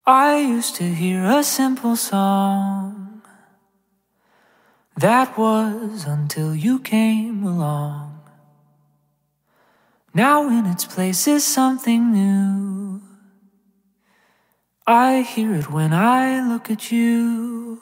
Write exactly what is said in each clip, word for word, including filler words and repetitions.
I used to hear a simple song. That was until you came along. Now in its place is something new. I hear it when I look at you.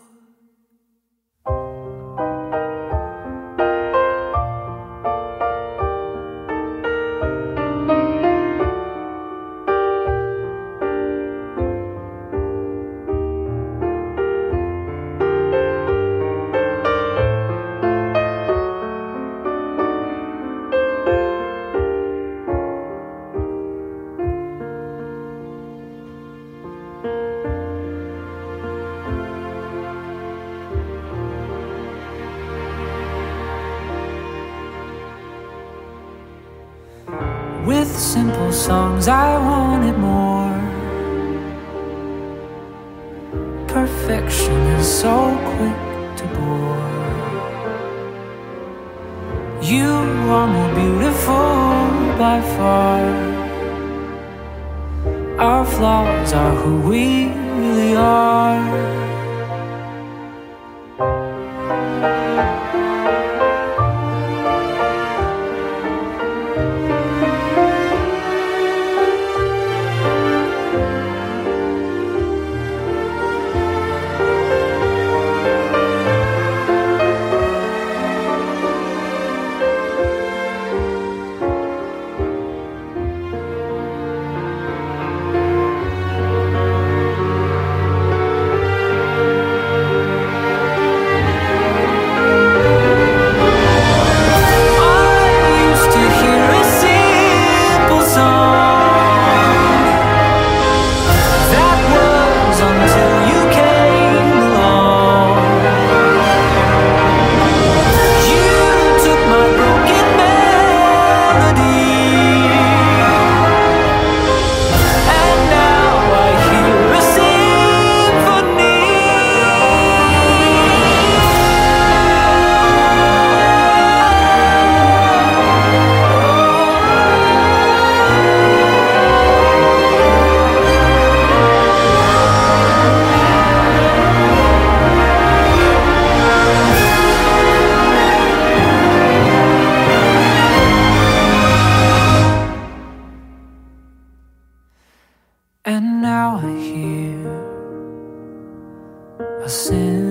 With simple songs I wanted more. Perfection is so quick to bore. You are more beautiful by far. Our flaws are who we really are. And now I hear a sin.